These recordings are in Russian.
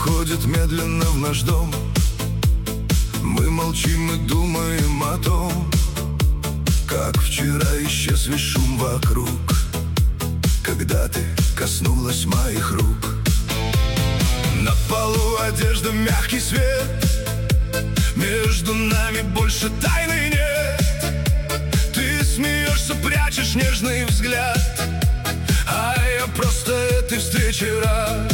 входит медленно в наш дом. Мы молчим и думаем о том, как вчера исчез весь шум вокруг, когда ты коснулась моих рук. На полу одежда, мягкий свет, между нами больше тайны нет. Ты смеешься, прячешь нежный взгляд, а я просто этой встрече рад.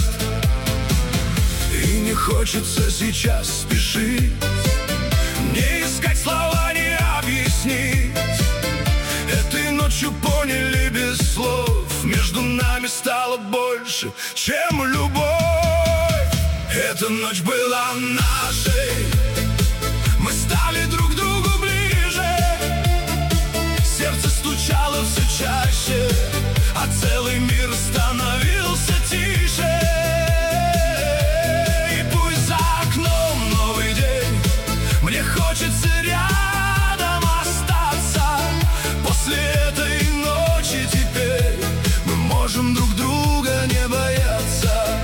И не хочется сейчас спешить, не искать слова, не объяснить. Этой ночью поняли без слов, между нами стало больше, чем любовь. Эта ночь была нашей, мы стали друг к другу ближе. Сердце стучало все чаще, а целый мир становился тише. И пусть за окном новый день, мне хочется рядом остаться. После этой ночи теперь мы можем друг друга не бояться.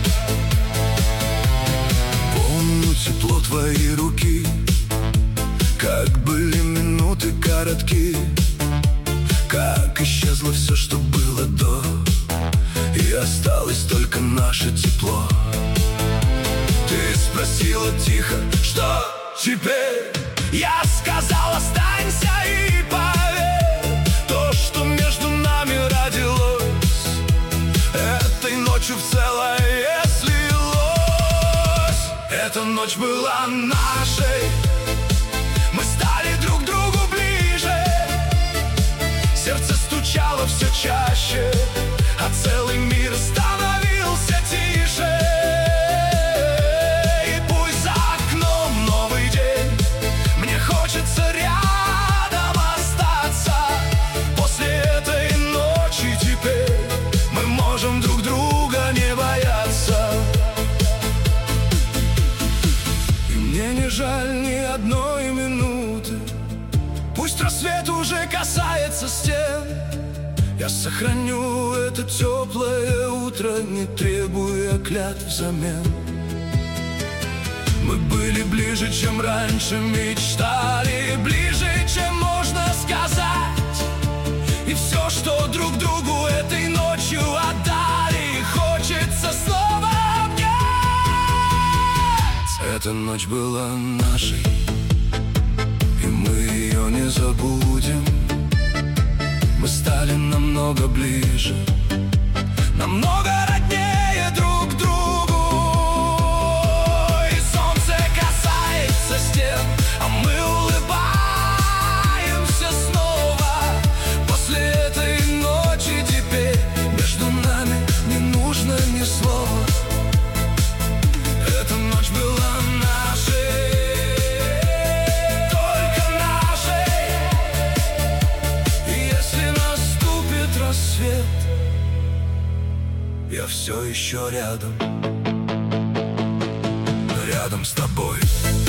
Помню тепло твоей руки, как были минуты коротки, как исчезло все, что было до, и осталось только наше тепло. Ты спросила тихо, что теперь? Я сказал, останься и поверь, то, что между нами родилось, этой ночью в целое слилось. Эта ночь была нашей, мы стали друг к другу ближе. Сердце стучало все чаще, а целый мир становился тише. И пусть за окном новый день, мне хочется рядом остаться. После этой ночи теперь мы можем друг друга не бояться. И мне не жаль ни одной минуты, пусть рассвет уже касается стен. Я сохраню это теплое утро, не требуя клятв взамен. Мы были ближе, чем раньше мечтали, ближе, чем можно сказать. И все, что друг другу этой ночью отдали, хочется снова обнять. Эта ночь была нашей, и мы ее не забудем. Мы стали намного ближе, намного роднее друг к другу. И солнце касается стен, а мы улыбаемся снова. После этой ночи теперь между нами не нужно ни слова. Эта ночь была нашей, только нашей. И если наступит рассвет, я все еще рядом, рядом с тобой.